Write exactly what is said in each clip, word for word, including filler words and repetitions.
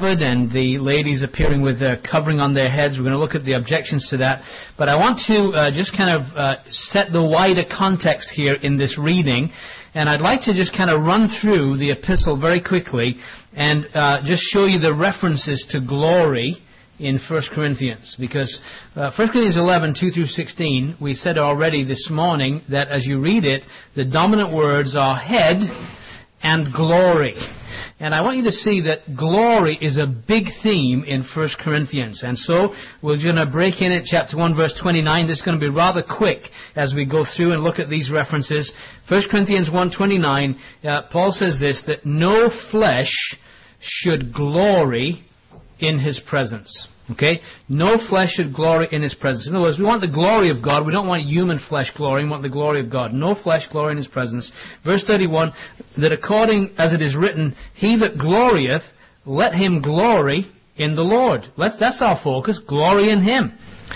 covered and the ladies appearing with their covering on their heads. We're going to look at the objections to that. But I want to uh, just kind of uh, set the wider context here in this reading. And I'd like to just kind of run through the epistle very quickly and uh, just show you the references to glory in First Corinthians. Because uh, First Corinthians eleven, two through sixteen, we said already this morning that as you read it, the dominant words are head and glory. And I want you to see that glory is a big theme in First Corinthians. And so we're going to break in at chapter one, verse twenty-nine. This is going to be rather quick as we go through and look at these references. First Corinthians one twenty-nine, uh, Paul says this, that no flesh should glory in his presence. Okay? No flesh should glory in his presence. In other words, we want the glory of God. We don't want human flesh glorying. We want the glory of God. No flesh glory in his presence. Verse thirty-one, that according as it is written, he that glorieth, let him glory in the Lord. Let's, that's our focus. Glory in him.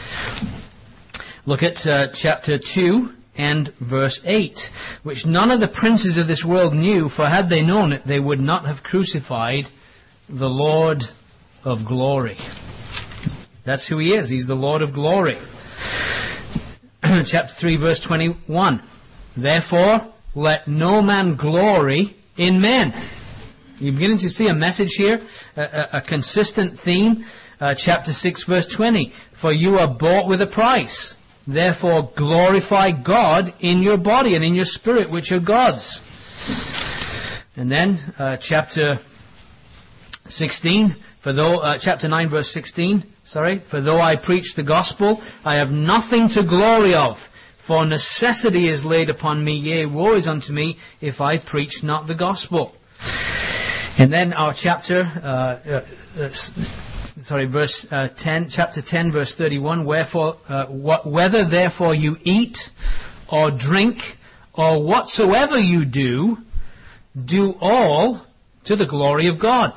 Look at uh, chapter two and verse eight, which none of the princes of this world knew, for had they known it, they would not have crucified the Lord of glory. That's who he is. He's the Lord of glory. Chapter three, verse twenty-one. Therefore, let no man glory in men. You're beginning to see a message here, a, a, a consistent theme. Uh, chapter six, verse twenty. For you are bought with a price. Therefore, glorify God in your body and in your spirit, which are God's. And then, uh, chapter sixteen, for though, uh, chapter nine, verse sixteen, sorry, for though I preach the gospel, I have nothing to glory of, for necessity is laid upon me, yea, woe is unto me, if I preach not the gospel. And then our chapter, uh, uh, uh, sorry, verse uh, ten, chapter ten, verse thirty-one, wherefore, uh, what, whether therefore you eat, or drink, or whatsoever you do, do all to the glory of God.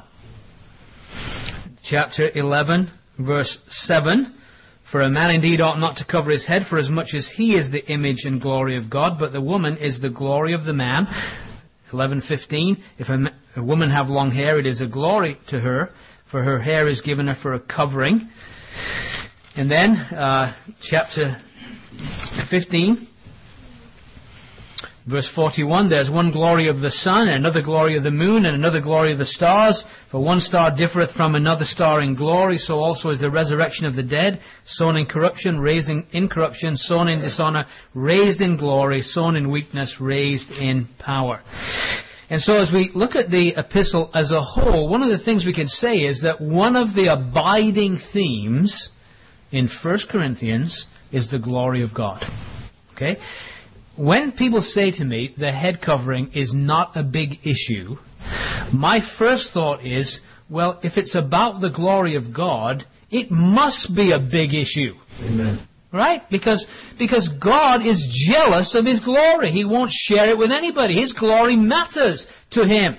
Chapter eleven, verse seven, for a man indeed ought not to cover his head, for as much as he is the image and glory of God, but the woman is the glory of the man. eleven fifteen, if a, a woman have long hair, it is a glory to her, for her hair is given her for a covering. And then, uh, chapter fifteen, verse forty-one, there's one glory of the sun, and another glory of the moon, and another glory of the stars. For one star differeth from another star in glory, so also is the resurrection of the dead, sown in corruption, raised in incorruption, sown in dishonor, raised in glory, sown in weakness, raised in power. And so as we look at the epistle as a whole, one of the things we can say is that one of the abiding themes in First Corinthians is the glory of God. Okay? When people say to me the head covering is not a big issue, my first thought is, well, if it's about the glory of God, it must be a big issue. Amen. Right? Because, because God is jealous of His glory. He won't share it with anybody. His glory matters to Him.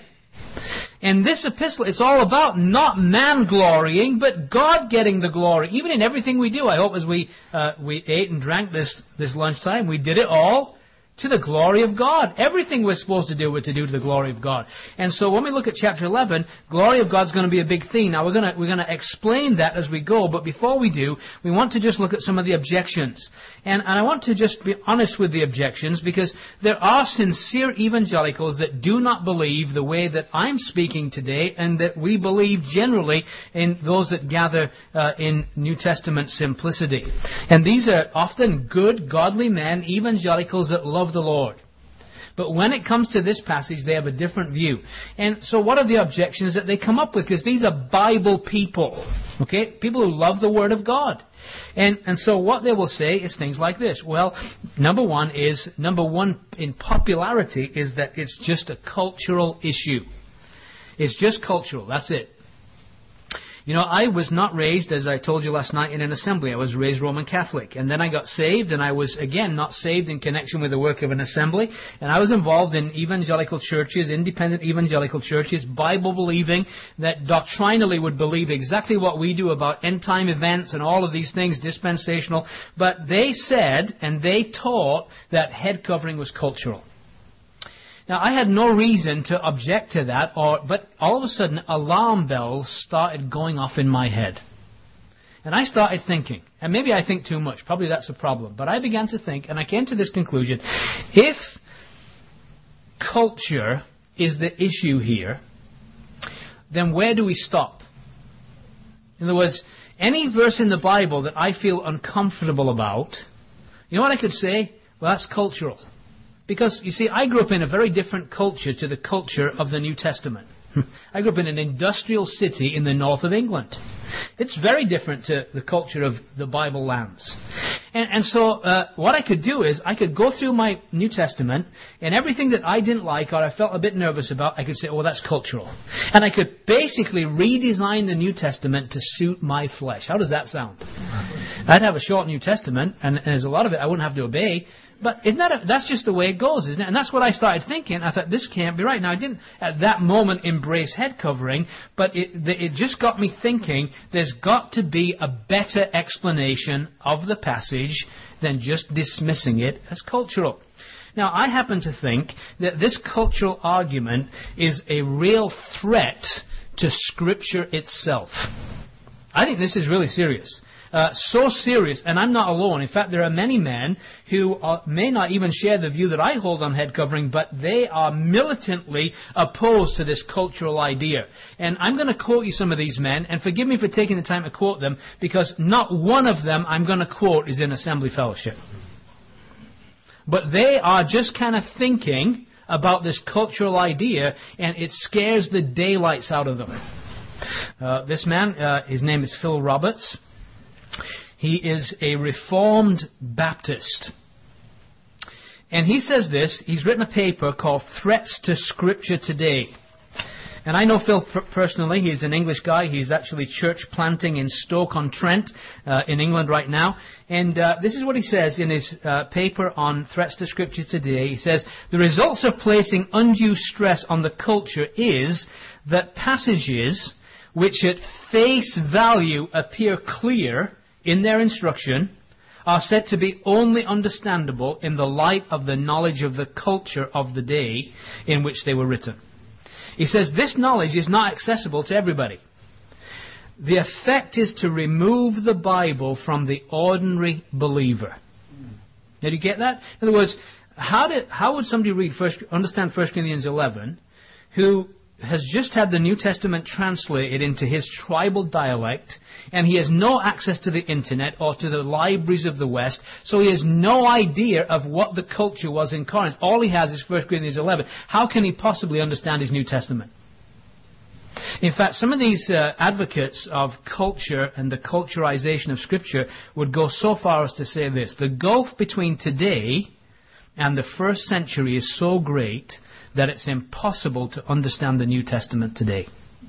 And this epistle, it's all about not man glorying, but God getting the glory. Even in everything we do. I hope as we uh, we ate and drank this, this lunchtime, we did it all to the glory of God. Everything we're supposed to do, we're to do to the glory of God. And so when we look at chapter eleven, glory of God's going to be a big theme. Now we're going to we're going to explain that as we go, but before we do, we want to just look at some of the objections. And, and I want to just be honest with the objections, because there are sincere evangelicals that do not believe the way that I'm speaking today, and that we believe generally in those that gather uh, in New Testament simplicity. And these are often good, godly men, evangelicals that love the Lord. But when it comes to this passage, they have a different view. And so what are the objections that they come up with? Because these are Bible people. Okay? People who love the Word of God. And and so what they will say is things like this. Well, number one is, number one in popularity is that it's just a cultural issue. It's just cultural. That's it. You know, I was not raised, as I told you last night, in an assembly. I was raised Roman Catholic. And then I got saved, and I was, again, not saved in connection with the work of an assembly. And I was involved in evangelical churches, independent evangelical churches, Bible-believing, that doctrinally would believe exactly what we do about end-time events and all of these things, dispensational. But they said, and they taught, that head covering was cultural. Now, I had no reason to object to that, or but all of a sudden, alarm bells started going off in my head. And I started thinking, and maybe I think too much, probably that's a problem, but I began to think, and I came to this conclusion: if culture is the issue here, then where do we stop? In other words, any verse in the Bible that I feel uncomfortable about, you know what I could say? Well, that's cultural. Because, you see, I grew up in a very different culture to the culture of the New Testament. I grew up in an industrial city in the north of England. It's very different to the culture of the Bible lands. And, and so uh, what I could do is I could go through my New Testament, and everything that I didn't like or I felt a bit nervous about, I could say, oh, that's cultural. And I could basically redesign the New Testament to suit my flesh. How does that sound? I'd have a short New Testament, and, and there's a lot of it I wouldn't have to obey. But isn't that a, that's just the way it goes, isn't it? And that's what I started thinking. I thought, this can't be right. Now, I didn't at that moment embrace head covering, but it, it just got me thinking there's got to be a better explanation of the passage than just dismissing it as cultural. Now, I happen to think that this cultural argument is a real threat to Scripture itself. I think this is really serious. Uh, so serious, and I'm not alone. In fact, there are many men who are, may not even share the view that I hold on head covering, but they are militantly opposed to this cultural idea. And I'm going to quote you some of these men, and forgive me for taking the time to quote them, because not one of them I'm going to quote is in Assembly Fellowship. But they are just kind of thinking about this cultural idea, and it scares the daylights out of them. Uh, this man, uh, his name is Phil Roberts. He is a Reformed Baptist. And he says this, he's written a paper called Threats to Scripture Today. And I know Phil personally. He's an English guy. He's actually church planting in Stoke-on-Trent uh, in England right now. And uh, this is what he says in his uh, paper on Threats to Scripture Today. He says, the results of placing undue stress on the culture is that passages which at face value appear clear in their instruction are said to be only understandable in the light of the knowledge of the culture of the day in which they were written. He says this knowledge is not accessible to everybody. The effect is to remove the Bible from the ordinary believer. Did you get that? In other words, how did how would somebody read first, understand First Corinthians eleven who has just had the New Testament translated into his tribal dialect, and he has no access to the internet or to the libraries of the West, so he has no idea of what the culture was in Corinth. All he has is First Corinthians eleven. How can he possibly understand his New Testament? In fact, some of these uh, advocates of culture and the culturization of Scripture would go so far as to say this: the gulf between today and the first century is so great that it's impossible to understand the New Testament today.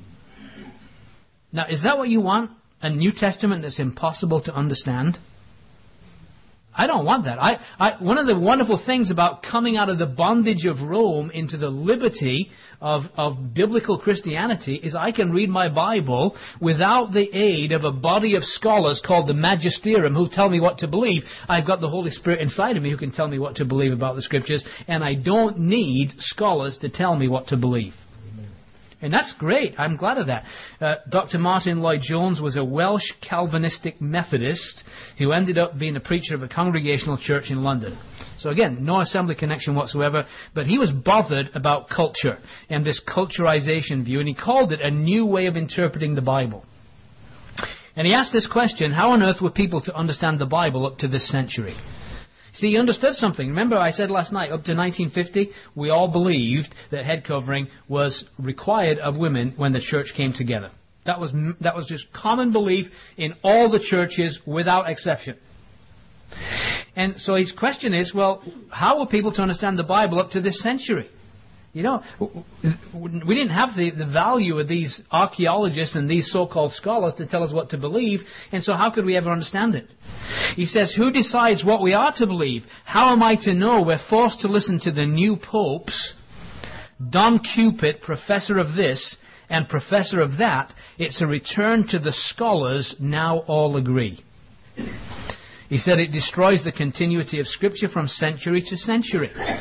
Now, is that what you want? A New Testament that's impossible to understand? I don't want that. I, I, one of the wonderful things about coming out of the bondage of Rome into the liberty of, of biblical Christianity is I can read my Bible without the aid of a body of scholars called the Magisterium who tell me what to believe. I've got the Holy Spirit inside of me who can tell me what to believe about the Scriptures, and I don't need scholars to tell me what to believe. And that's great. I'm glad of that. Uh, Doctor Martin Lloyd-Jones was a Welsh Calvinistic Methodist who ended up being a preacher of a Congregational church in London. So again, no assembly connection whatsoever, but he was bothered about culture and this culturization view, and he called it a new way of interpreting the Bible. And he asked this question: how on earth were people to understand the Bible up to this century? See, he understood something. Remember I said last night, up to nineteen fifty, we all believed that head covering was required of women when the church came together. That was that was just common belief in all the churches without exception. And so his question is, well, how were people to understand the Bible up to this century? You know, we didn't have the, the value of these archaeologists and these so-called scholars to tell us what to believe, and so how could we ever understand it? He says, who decides what we are to believe? How am I to know? We're forced to listen to the new popes, Don Cupid, professor of this and professor of that. It's a return to the scholars, now all agree. He said it destroys the continuity of Scripture from century to century.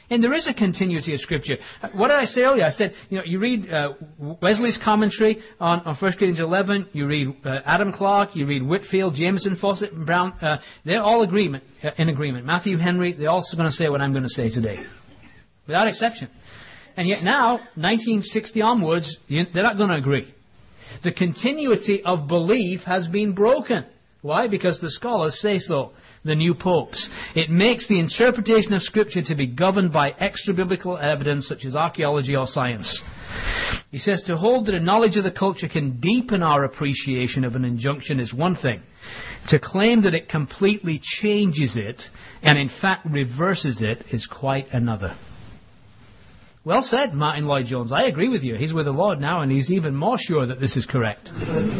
And there is a continuity of Scripture. What did I say earlier? I said, you know, you read uh, Wesley's commentary on, on First Corinthians eleven, you read uh, Adam Clarke, you read Whitfield, Jameson, Fawcett, and Brown. Uh, they're all agreement uh, in agreement. Matthew Henry, they're also going to say what I'm going to say today. Without exception. And yet now, nineteen sixty onwards, you, they're not going to agree. The continuity of belief has been broken. Why? Because the scholars say so. The new popes. It makes the interpretation of Scripture to be governed by extra-biblical evidence such as archaeology or science. He says to hold that a knowledge of the culture can deepen our appreciation of an injunction is one thing. To claim that it completely changes it and in fact reverses it is quite another. Well said, Martin Lloyd-Jones. I agree with you. He's with the Lord now and he's even more sure that this is correct.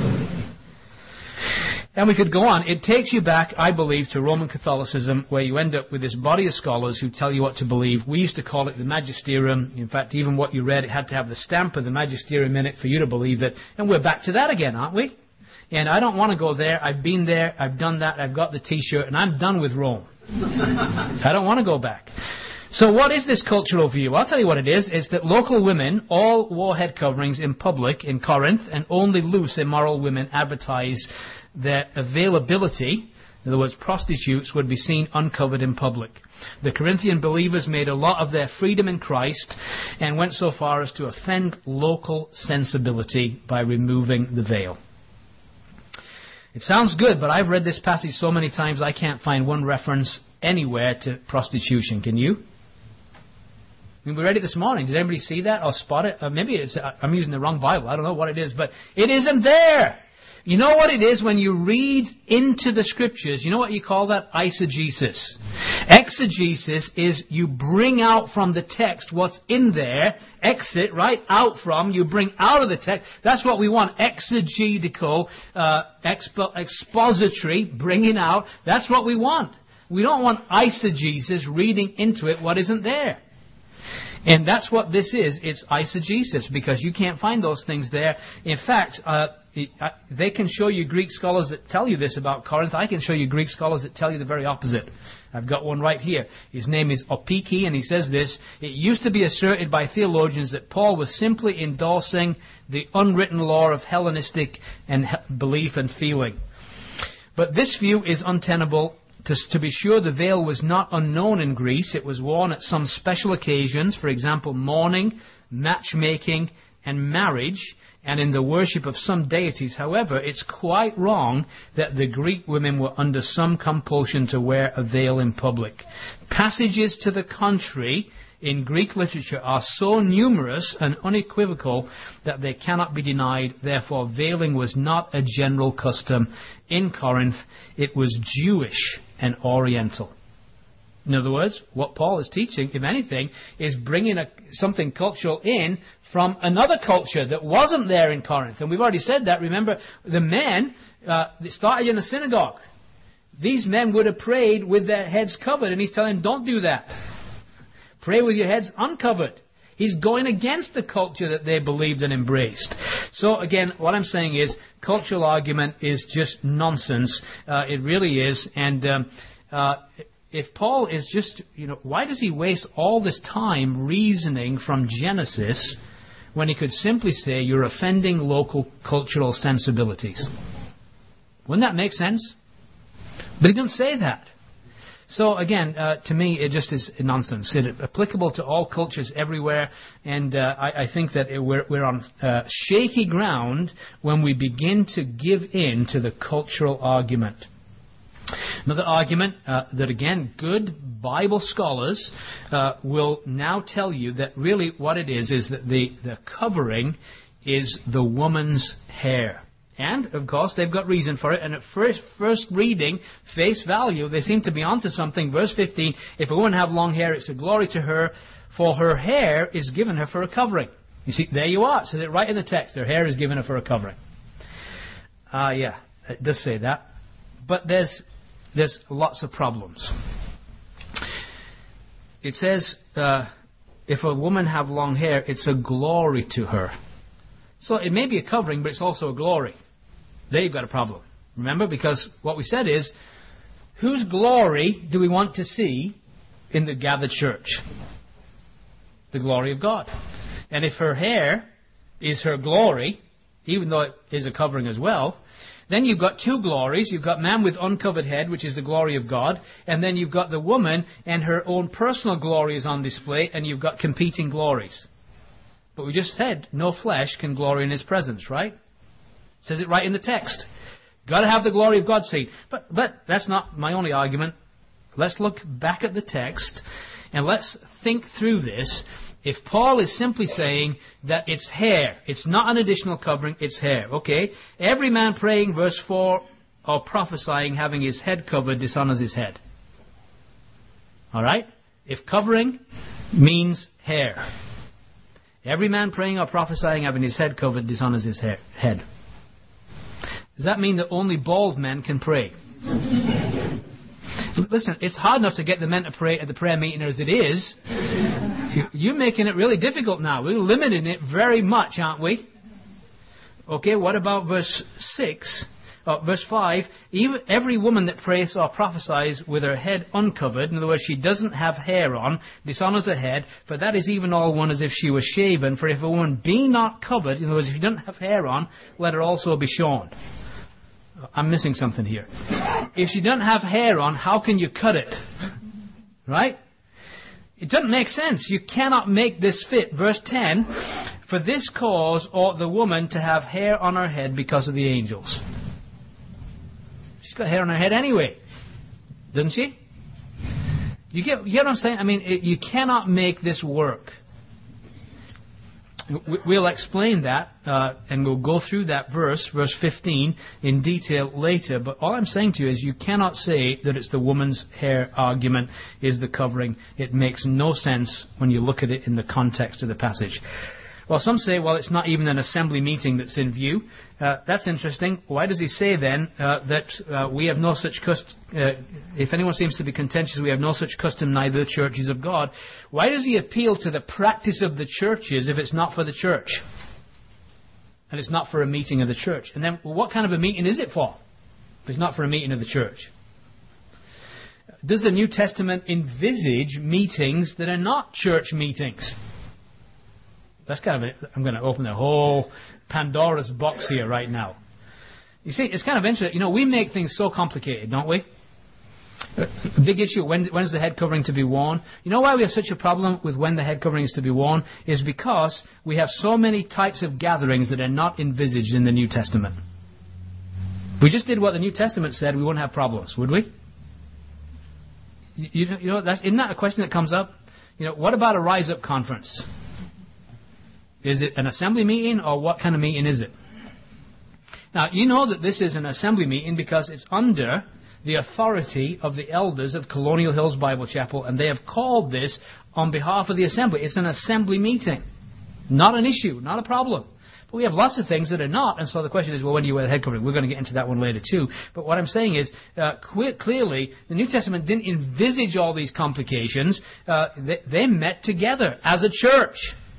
And we could go on. It takes you back, I believe, to Roman Catholicism, where you end up with this body of scholars who tell you what to believe. We used to call it the magisterium. In fact, even what you read, it had to have the stamp of the magisterium in it for you to believe it. And we're back to that again, aren't we? And I don't want to go there. I've been there. I've done that. I've got the T-shirt. And I'm done with Rome. I don't want to go back. So what is this cultural view? I'll tell you what it is. It's that local women all wore head coverings in public in Corinth, and only loose, immoral women advertise their availability. In other words, prostitutes would be seen uncovered in public. The Corinthian believers made a lot of their freedom in Christ and went so far as to offend local sensibility by removing the veil. It sounds good, but I've read this passage so many times I can't find one reference anywhere to prostitution. Can you? I mean, we read it this morning. Did anybody see that or spot it? Uh, maybe it's, I'm using the wrong Bible. I don't know what it is, but it isn't there. You know what it is when you read into the Scriptures? You know what you call that? Eisegesis. Exegesis is you bring out from the text what's in there. Exit, right? Out from. You bring out of the text. That's what we want. Exegetical, uh, expo- expository, bringing out. That's what we want. We don't want eisegesis, reading into it what isn't there. And that's what this is. It's eisegesis, because you can't find those things there. In fact, uh, they can show you Greek scholars that tell you this about Corinth. I can show you Greek scholars that tell you the very opposite. I've got one right here. His name is Opiki, and he says this: it used to be asserted by theologians that Paul was simply endorsing the unwritten law of Hellenistic and belief and feeling. But this view is untenable. To, to be sure, the veil was not unknown in Greece. It was worn at some special occasions, for example, mourning, matchmaking, and marriage, and in the worship of some deities. However, it's quite wrong that the Greek women were under some compulsion to wear a veil in public. Passages to the contrary in Greek literature are so numerous and unequivocal that they cannot be denied. Therefore, veiling was not a general custom in Corinth. It was Jewish and Oriental. In other words, what Paul is teaching, if anything, is bringing a, something cultural in from another culture that wasn't there in Corinth. And we've already said that. Remember, the men, uh, they started in a synagogue. These men would have prayed with their heads covered, and he's telling them, don't do that. Pray with your heads uncovered. He's going against the culture that they believed and embraced. So again, what I'm saying is, cultural argument is just nonsense. Uh, it really is. And um, uh, if Paul is just, you know, why does he waste all this time reasoning from Genesis when he could simply say you're offending local cultural sensibilities? Wouldn't that make sense? But he didn't say that. So again, uh, to me, it just is nonsense. It's applicable to all cultures everywhere, and uh, I, I think that it, we're, we're on uh, shaky ground when we begin to give in to the cultural argument. Another argument uh, that, again, good Bible scholars uh, will now tell you that really what it is is that the, the covering is the woman's hair. And, of course, they've got reason for it. And at first first reading, face value, they seem to be onto something. Verse fifteen, if a woman have long hair, it's a glory to her, for her hair is given her for a covering. You see, there you are. It says it right in the text. Her hair is given her for a covering. Ah, uh, yeah, it does say that. But there's there's lots of problems. It says, uh, if a woman have long hair, it's a glory to her. So it may be a covering, but it's also a glory. There you've got a problem. Remember, because what we said is, whose glory do we want to see in the gathered church? the glory of God. And if her hair is her glory, even though it is a covering as well, then you've got two glories. You've got man with uncovered head, which is the glory of God, and then you've got the woman, and her own personal glory is on display, and you've got competing glories. But we just said, no flesh can glory in his presence, right? It says it right in the text. Got to have the glory of God seen. But, but that's not my only argument. Let's look back at the text, and let's think through this. If Paul is simply saying that it's hair, it's not an additional covering, it's hair, okay? Every man praying, verse four, or prophesying, having his head covered, dishonors his head. Alright? If covering means hair. Every man praying or prophesying, having his head covered, dishonors his hair, head. Does that mean that only bald men can pray? Listen, it's hard enough to get the men to pray at the prayer meeting as it is. You're making it really difficult now. We're limiting it very much, aren't we? Okay, what about verse six? Uh, verse five, even every woman that prays or prophesies with her head uncovered, in other words, she doesn't have hair on, dishonors her head, for that is even all one as if she was shaven. For if a woman be not covered, in other words, if she doesn't have hair on, let her also be shorn. I'm missing something here. If she doesn't have hair on, how can you cut it? Right? It doesn't make sense. You cannot make this fit. Verse ten, for this cause ought the woman to have hair on her head because of the angels. She's got hair on her head anyway. Doesn't she? You get, you get what I'm saying? I mean, it, you cannot make this work. We'll explain that, uh, and we'll go through that verse, verse fifteen, in detail later. But all I'm saying to you is you cannot say that it's the woman's hair argument is the covering. It makes no sense when you look at it in the context of the passage. Well, some say, well, it's not even an assembly meeting that's in view. Uh, that's interesting. Why does he say then uh, that uh, we have no such custom, uh, if anyone seems to be contentious, we have no such custom, neither the churches of God. Why does he appeal to the practice of the churches if it's not for the church? And it's not for a meeting of the church. And then, well, what kind of a meeting is it for if it's not for a meeting of the church? Does the New Testament envisage meetings that are not church meetings? That's kind of a, I'm going to open a whole Pandora's box here right now. You see, it's kind of interesting. You know, we make things so complicated, don't we? Big issue, when, when is the head covering to be worn? You know why we have such a problem with when the head covering is to be worn? Is because we have so many types of gatherings that are not envisaged in the New Testament. If we just did what the New Testament said, we wouldn't have problems, would we? You, you know, that's, isn't that a question that comes up? You know, what about a Rise Up conference? Is it an assembly meeting, or what kind of meeting is it? Now, you know that this is an assembly meeting because it's under the authority of the elders of Colonial Hills Bible Chapel, and they have called this on behalf of the assembly. It's an assembly meeting. Not an issue, not a problem. But we have lots of things that are not, and so the question is, well, when do you wear the head covering? We're going to get into that one later too. But what I'm saying is, uh, qu- clearly, the New Testament didn't envisage all these complications. Uh, they, they met together as a church.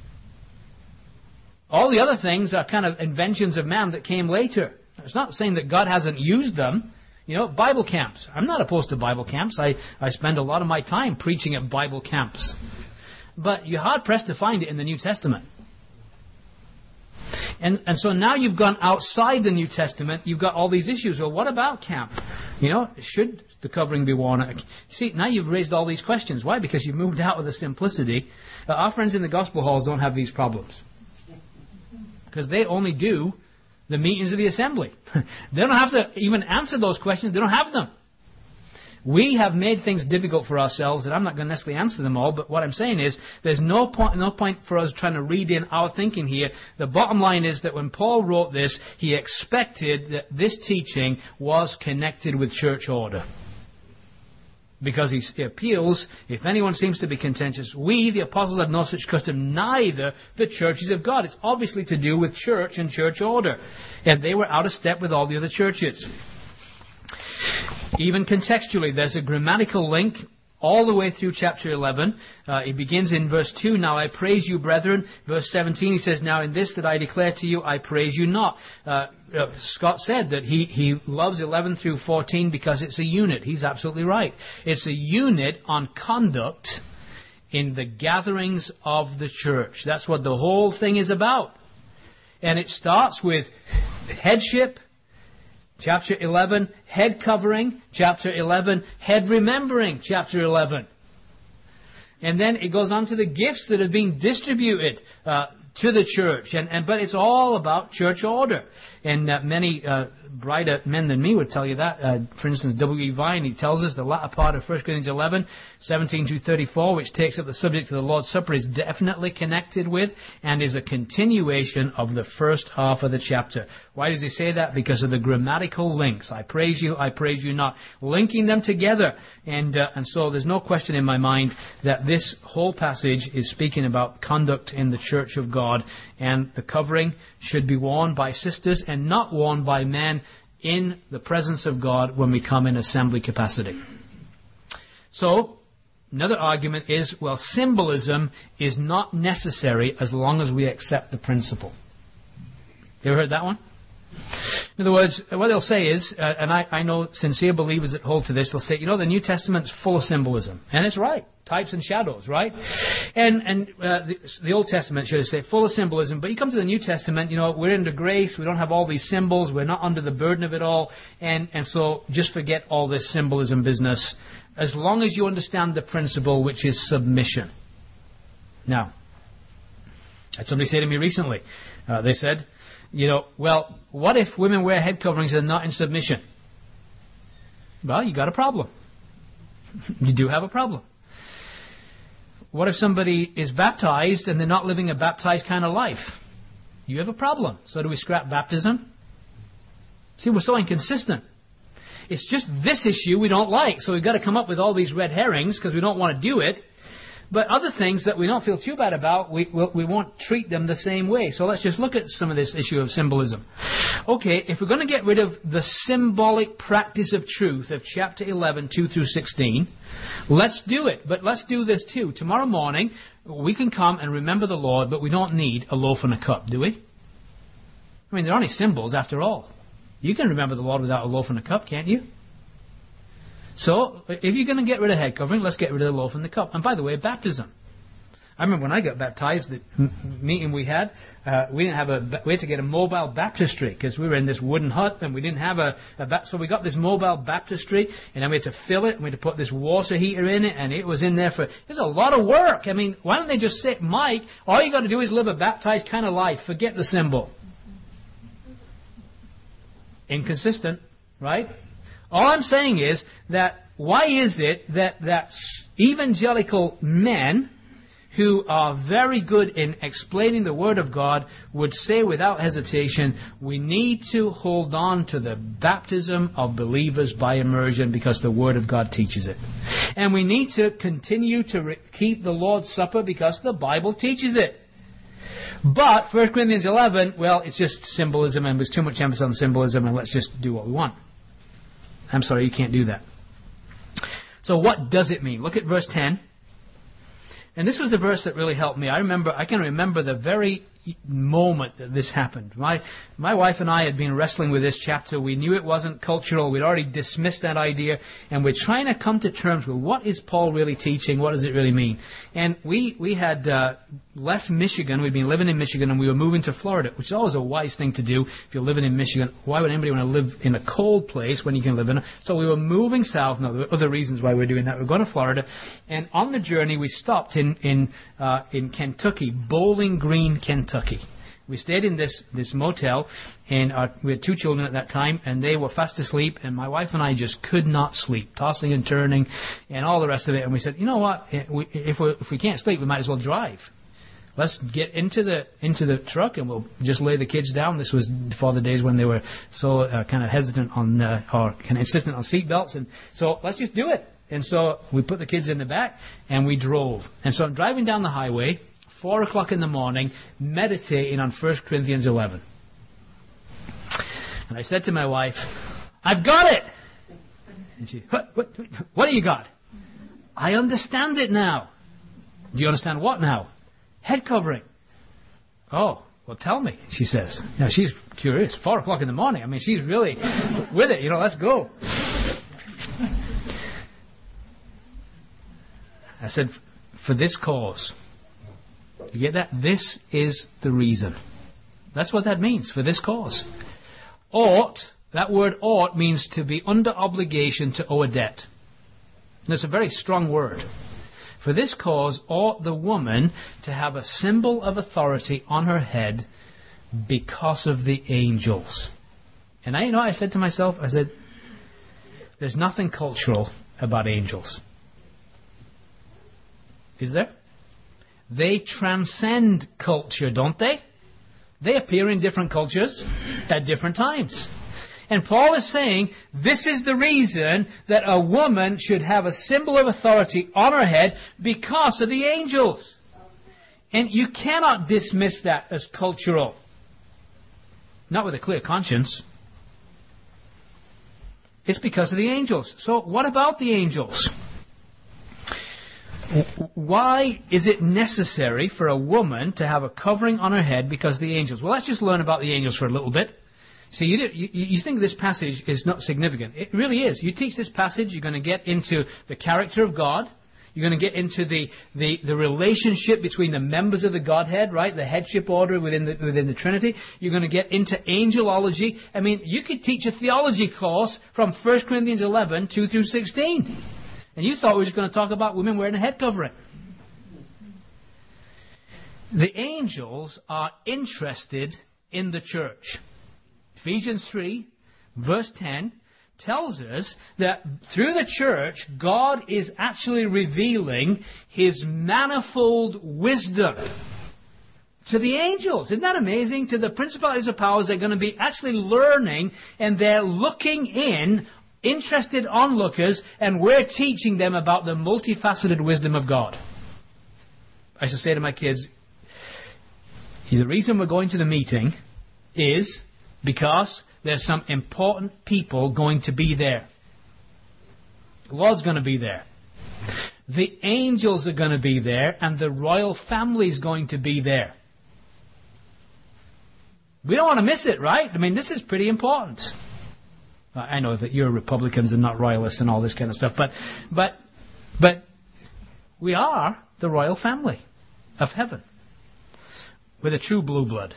All the other things are kind of inventions of man that came later. It's not saying that God hasn't used them. You know, Bible camps. I'm not opposed to Bible camps. I, I spend a lot of my time preaching at Bible camps. But you're hard-pressed to find it in the New Testament. And, and so now you've gone outside the New Testament. You've got all these issues. Well, what about camp? You know, should the covering be worn? You see, now you've raised all these questions. Why? Because you've moved out of the simplicity. Uh, our friends in the gospel halls don't have these problems. Because they only do the meetings of the assembly. They don't have to even answer those questions. They don't have them. We have made things difficult for ourselves, and I'm not going to necessarily answer them all, but what I'm saying is there's no point, no point for us trying to read in our thinking here. The bottom line is that when Paul wrote this, he expected that this teaching was connected with church order. Because he appeals, if anyone seems to be contentious, we, the apostles, have no such custom, neither the churches of God. It's obviously to do with church and church order. And they were out of step with all the other churches. Even contextually, there's a grammatical link all the way through chapter eleven. Uh, it begins in verse two, now I praise you, brethren. Verse seventeen, he says, now in this that I declare to you, I praise you not. Uh, uh, Scott said that he, he loves eleven through fourteen because it's a unit. He's absolutely right. It's a unit on conduct in the gatherings of the church. That's what the whole thing is about. And it starts with headship, chapter eleven, head covering, chapter eleven, head remembering, chapter eleven. And then it goes on to the gifts that are being distributed uh, to the church. And, and But it's all about church order. And uh, many uh, brighter men than me would tell you that. Uh, for instance, W E Vine, he tells us the latter part of First Corinthians eleven, seventeen to thirty-four, which takes up the subject of the Lord's Supper, is definitely connected with and is a continuation of the first half of the chapter. Why does he say that? Because of the grammatical links. I praise you, I praise you not. Linking them together. And, uh, and so there's no question in my mind that this whole passage is speaking about conduct in the church of God. And the covering should be worn by sisters and not worn by men in the presence of God when we come in assembly capacity. So, another argument is, well, symbolism is not necessary as long as we accept the principle. You ever heard that one? In other words, what they'll say is, uh, and I, I know sincere believers that hold to this, they'll say, you know, the New Testament's full of symbolism. And it's right. Types and shadows, right? And and uh, the, the Old Testament, should I say, full of symbolism. But you come to the New Testament, you know, we're under grace. We don't have all these symbols. We're not under the burden of it all. And, and so just forget all this symbolism business as long as you understand the principle, which is submission. Now, I had somebody say to me recently, uh, they said, you know, well, what if women wear head coverings and not in submission? Well, you got a problem. You do have a problem. What if somebody is baptized and they're not living a baptized kind of life? You have a problem. So do we scrap baptism? See, we're so inconsistent. It's just this issue we don't like. So we've got to come up with all these red herrings because we don't want to do it. But other things that we don't feel too bad about, we, we, we won't treat them the same way. So let's just look at some of this issue of symbolism. Okay, if we're going to get rid of the symbolic practice of truth of chapter eleven, two through sixteen, let's do it. But let's do this too. Tomorrow morning, we can come and remember the Lord, but we don't need a loaf and a cup, do we? I mean, they're only symbols after all. You can remember the Lord without a loaf and a cup, can't you? So, if you're going to get rid of head covering, let's get rid of the loaf and the cup. And by the way, baptism. I remember when I got baptized, the m- meeting we had, uh, we didn't have a, we had to get a mobile baptistry because we were in this wooden hut and we didn't have a, a ba- so we got this mobile baptistry and then we had to fill it and we had to put this water heater in it and it was in there for, it's a lot of work. I mean, why don't they just say, Mike, all you got to do is live a baptized kind of life. Forget the symbol. Inconsistent, right? All I'm saying is that why is it that, that evangelical men who are very good in explaining the Word of God would say without hesitation, we need to hold on to the baptism of believers by immersion because the Word of God teaches it. And we need to continue to re- keep the Lord's Supper because the Bible teaches it. But First Corinthians eleven, well, it's just symbolism and there's too much emphasis on symbolism and let's just do what we want. I'm sorry, you can't do that. So what does it mean? Look at verse ten. And this was a verse that really helped me. I remember, I can remember the very moment that this happened. My my wife and I had been wrestling with this chapter. We knew it wasn't cultural. We'd already dismissed that idea. And we're trying to come to terms with what is Paul really teaching? What does it really mean? And we, we had uh, left Michigan. We'd been living in Michigan and we were moving to Florida, which is always a wise thing to do. If you're living in Michigan, why would anybody want to live in a cold place when you can live in a... So we were moving south. No, there were other reasons why we were doing that. We were going to Florida. And on the journey, we stopped in, in, uh, in Kentucky, Bowling Green, Kentucky. We stayed in this, this motel, and our, we had two children at that time, and they were fast asleep, and my wife and I just could not sleep, tossing and turning, and all the rest of it. And we said, you know what, if we, if we, if we can't sleep, we might as well drive. Let's get into the into the truck, and we'll just lay the kids down. This was before the days when they were so uh, kind of hesitant on, uh, or kind of insistent on seat belts, and so let's just do it. And so we put the kids in the back, and we drove. And so I'm driving down the highway, Four o'clock in the morning, meditating on First Corinthians eleven. And I said to my wife, I've got it! And she, what, what, what do you got? I understand it now. Do you understand what now? Head covering. Oh, well, tell me, she says. You know, she's curious. Four o'clock in the morning. I mean, she's really with it. You know, let's go. I said, for this cause. You get that? This is the reason. That's what that means, for this cause. Ought, that word ought means to be under obligation to owe a debt. And it's a very strong word. For this cause ought the woman to have a symbol of authority on her head because of the angels. And I, you know, I said to myself, I said, there's nothing cultural about angels. Is there? They transcend culture, don't they? They appear in different cultures at different times. And Paul is saying, this is the reason that a woman should have a symbol of authority on her head because of the angels. And you cannot dismiss that as cultural. Not with a clear conscience. It's because of the angels. So what about the angels? Why is it necessary for a woman to have a covering on her head because of the angels? Well, let's just learn about the angels for a little bit. See, you, you, you think this passage is not significant. It really is. You teach this passage, you're going to get into the character of God. You're going to get into the, the, the relationship between the members of the Godhead, right? The headship order within the, within the Trinity. You're going to get into angelology. I mean, you could teach a theology course from First Corinthians eleven, two through sixteen. And you thought we were just going to talk about women wearing a head covering. The angels are interested in the church. Ephesians three, verse ten, tells us that through the church, God is actually revealing His manifold wisdom to the angels. Isn't that amazing? To the principalities of powers, they're going to be actually learning, and they're looking in, interested onlookers, and we're teaching them about the multifaceted wisdom of God. I should say to my kids, the reason we're going to the meeting is because there's some important people going to be there. The Lord's going to be there. The angels are going to be there, and the royal family is going to be there. We don't want to miss it, right? I mean, this is pretty important. I know that you're Republicans and not royalists and all this kind of stuff, but but but we are the royal family of heaven with a true blue blood.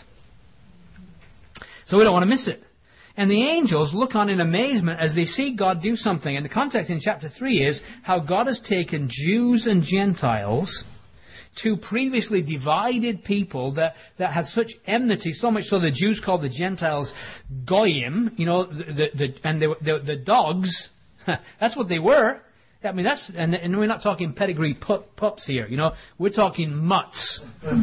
So we don't want to miss it. And the angels look on in amazement as they see God do something. And the context in chapter three is how God has taken Jews and Gentiles, two previously divided people that, that had such enmity, so much so the Jews called the Gentiles goyim, you know, the, the, the, and they, the, the dogs. That's what they were. I mean, that's, and, and we're not talking pedigree pup, pups here, you know, we're talking mutts.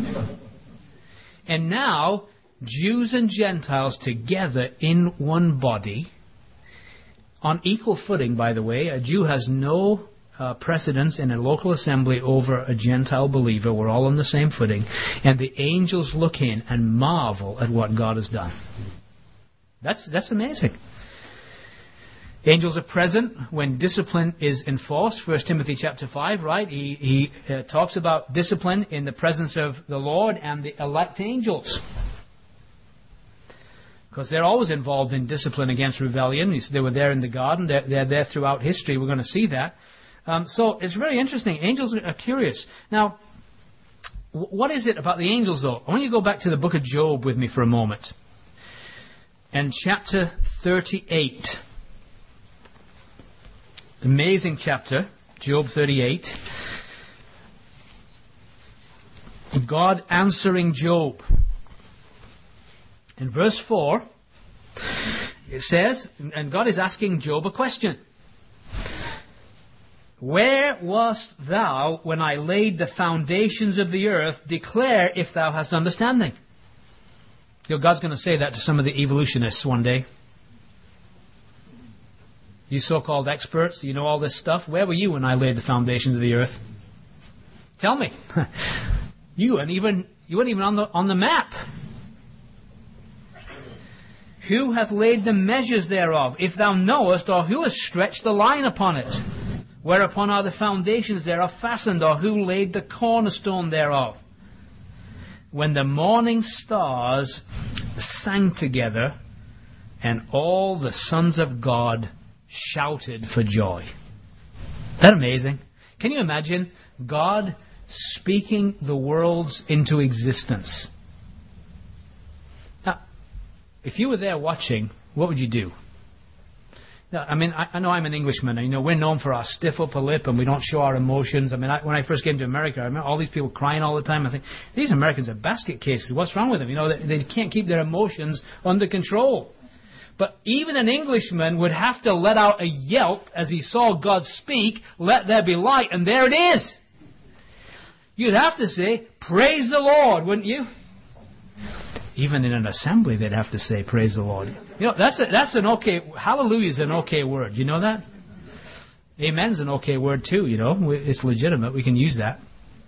And now, Jews and Gentiles together in one body, on equal footing, by the way. A Jew has no uh, precedence in a local assembly over a Gentile believer. We're all on the same footing. And the angels look in and marvel at what God has done. That's, that's amazing. Angels are present when discipline is enforced. First Timothy chapter five, right? He, he uh, talks about discipline in the presence of the Lord and the elect angels. Because they're always involved in discipline against rebellion. They were there in the garden. They're, they're there throughout history. We're going to see that. Um, so it's very interesting. Angels are curious. Now, w- what is it about the angels, though? I want you to go back to the book of Job with me for a moment. And chapter thirty-eight. Amazing chapter, Job thirty-eight. God answering Job. In verse four, it says, and God is asking Job a question. Where wast thou when I laid the foundations of the earth? Declare if thou hast understanding. You know, God's going to say that to some of the evolutionists one day. You so-called experts, you know all this stuff. Where were you when I laid the foundations of the earth? Tell me. you weren't even you weren't even on the on the map. Who hath laid the measures thereof, if thou knowest, or who has stretched the line upon it? Whereupon are the foundations thereof fastened, or who laid the cornerstone thereof? When the morning stars sang together, and all the sons of God shouted for joy. Isn't that amazing? Can you imagine God speaking the worlds into existence. Now, if you were there watching, what would you do? Now, I mean, I, I know I'm an Englishman, and you know we're known for our stiff upper lip, and we don't show our emotions. I mean, I, when I first came to America, I remember all these people crying all the time. I think these Americans are basket cases. What's wrong with them? You know, they, they can't keep their emotions under control. But even an Englishman would have to let out a yelp as he saw God speak, "Let there be light," and there it is. You'd have to say, "Praise the Lord," wouldn't you? Even in an assembly, they'd have to say, "Praise the Lord." You know, that's a, that's an okay. Hallelujah is an okay word. You know that? Amen's an okay word too. You know, it's legitimate. We can use that.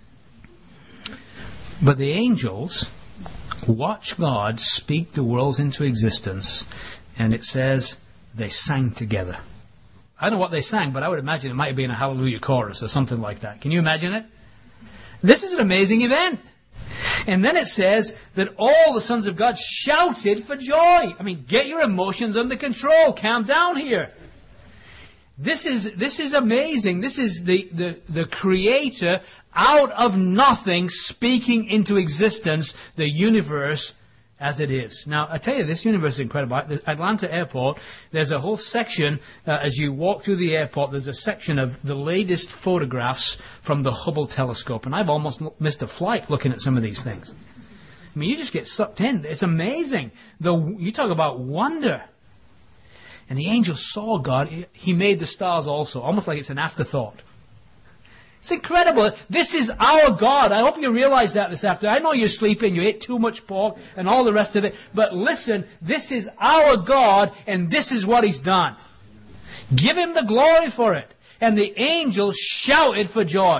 But the angels watch God speak the worlds into existence. And it says they sang together. I don't know what they sang, but I would imagine it might have been a hallelujah chorus or something like that. Can you imagine it? This is an amazing event. And then it says that all the sons of God shouted for joy. I mean, get your emotions under control. Calm down here. This is this is amazing. This is the, the, the Creator out of nothing speaking into existence the universe as it is. Now, I tell you, this universe is incredible. At the Atlanta airport, there's a whole section, uh, as you walk through the airport, there's a section of the latest photographs from the Hubble telescope. And I've almost missed a flight looking at some of these things. I mean, you just get sucked in. It's amazing. The, you talk about wonder. And the angel saw God. He made the stars also, almost like it's an afterthought. It's incredible. This is our God. I hope you realize that this afternoon. I know you're sleeping, you ate too much pork and all the rest of it. But listen, this is our God and this is what He's done. Give Him the glory for it. And the angels shouted for joy.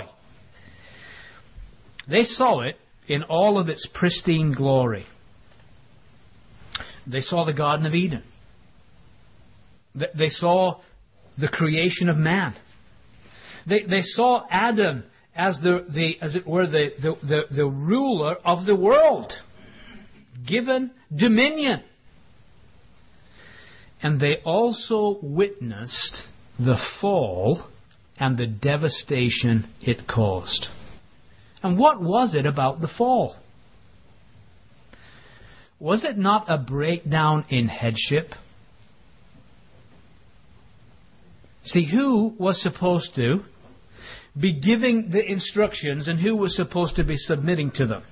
They saw it in all of its pristine glory. They saw the Garden of Eden. They saw the creation of man. They, they saw Adam as the, the as it were the, the, the, the ruler of the world, given dominion. And they also witnessed the fall and the devastation it caused. And what was it about the fall? Was it not a breakdown in headship? See, who was supposed to be giving the instructions and who was supposed to be submitting to them?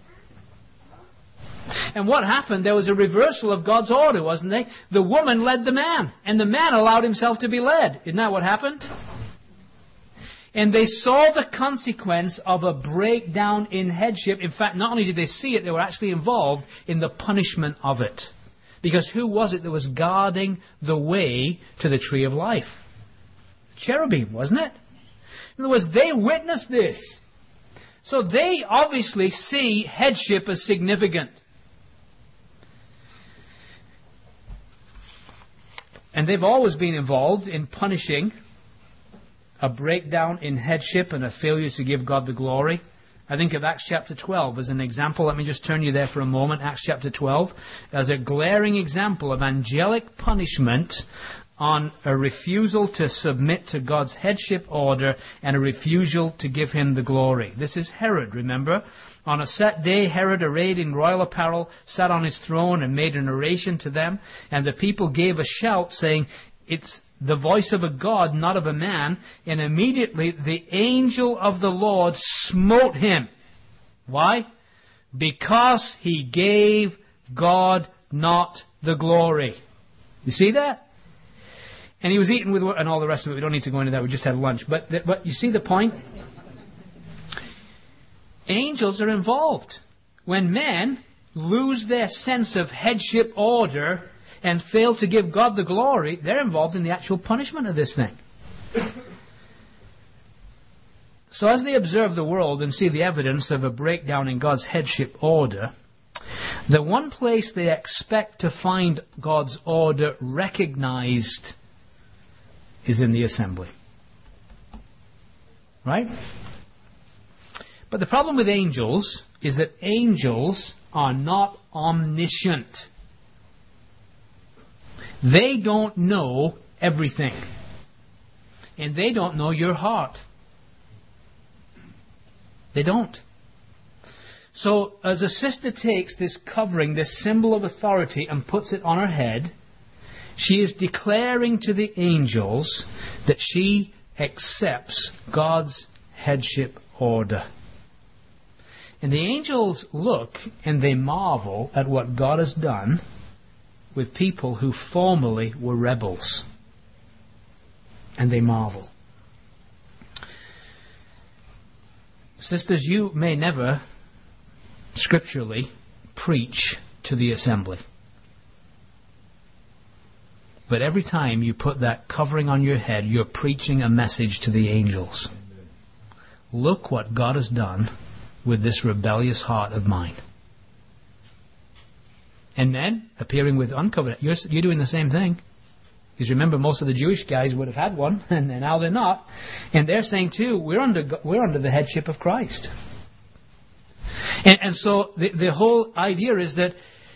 And what happened? There was a reversal of God's order, wasn't there? The woman led the man, and the man allowed himself to be led. Isn't that what happened? And they saw the consequence of a breakdown in headship. In fact, not only did they see it, they were actually involved in the punishment of it. Because who was it that was guarding the way to the tree of life? Cherubim, wasn't it? In other words, they witnessed this. So they obviously see headship as significant. And they've always been involved in punishing a breakdown in headship and a failure to give God the glory. I think of Acts chapter twelve as an example. Let me just turn you there for a moment. Acts chapter twelve as a glaring example of angelic punishment on a refusal to submit to God's headship order and a refusal to give Him the glory. This is Herod, remember? On a set day, Herod, arrayed in royal apparel, sat on his throne and made an oration to them. And the people gave a shout, saying, "It's the voice of a God, not of a man." And immediately the angel of the Lord smote him. Why? Because he gave God not the glory. You see that? And he was eaten with, and all the rest of it. We don't need to go into that. We just had lunch. But, but you see the point? Angels are involved. When men lose their sense of headship order and fail to give God the glory, they're involved in the actual punishment of this thing. So as they observe the world and see the evidence of a breakdown in God's headship order, the one place they expect to find God's order recognized is in the assembly. Right? But the problem with angels is that angels are not omniscient. They don't know everything. And they don't know your heart. They don't. So as a sister takes this covering, this symbol of authority, and puts it on her head, she is declaring to the angels that she accepts God's headship order. And the angels look and they marvel at what God has done with people who formerly were rebels. And they marvel. Sisters, you may never scripturally preach to the assembly. But every time you put that covering on your head, you're preaching a message to the angels. Look what God has done with this rebellious heart of mine. And men appearing with uncovered, you're, you're doing the same thing. Because remember, most of the Jewish guys would have had one, and now they're not. And they're saying too, we're under we're under the headship of Christ. And, and so the, the whole idea is that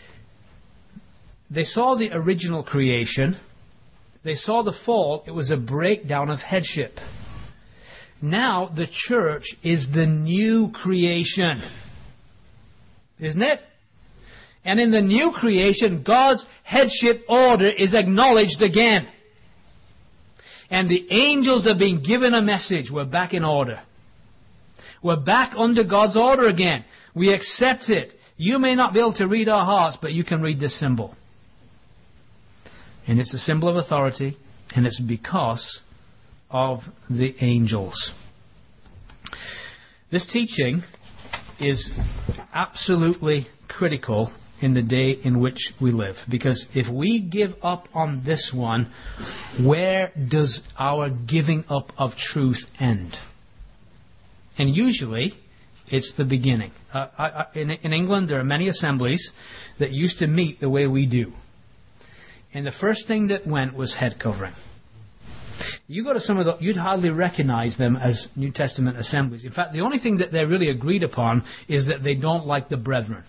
they saw the original creation. They saw the fall. It was a breakdown of headship. Now the church is the new creation. Isn't it? And in the new creation, God's headship order is acknowledged again. And the angels are being given a message. We're back in order. We're back under God's order again. We accept it. You may not be able to read our hearts, but you can read this symbol. And it's a symbol of authority, and it's because of the angels. This teaching is absolutely critical in the day in which we live. Because if we give up on this one, where does our giving up of truth end? And usually, it's the beginning. Uh, I, I, in, in England, there are many assemblies that used to meet the way we do. And the first thing that went was head covering. You go to some of the, you'd hardly recognize them as New Testament assemblies. In fact, the only thing that they're really agreed upon is that they don't like the brethren.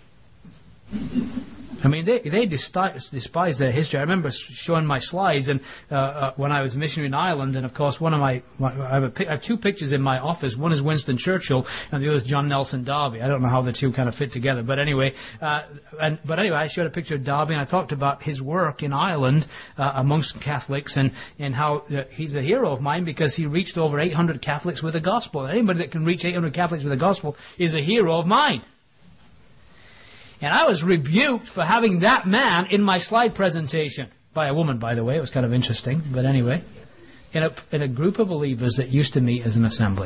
I mean, they they despise, despise their history. I remember showing my slides, and uh, uh, when I was a missionary in Ireland, and of course, one of my, my I, have a, I have two pictures in my office. One is Winston Churchill, and the other is John Nelson Darby. I don't know how the two kind of fit together, but anyway, uh, and but anyway, I showed a picture of Darby, and I talked about his work in Ireland uh, amongst Catholics, and and how uh, he's a hero of mine because he reached over eight hundred Catholics with the gospel. Anybody that can reach eight hundred Catholics with the gospel is a hero of mine. And I was rebuked for having that man in my slide presentation. By a woman, by the way. It was kind of interesting. But anyway, in a, in a group of believers that used to meet as an assembly.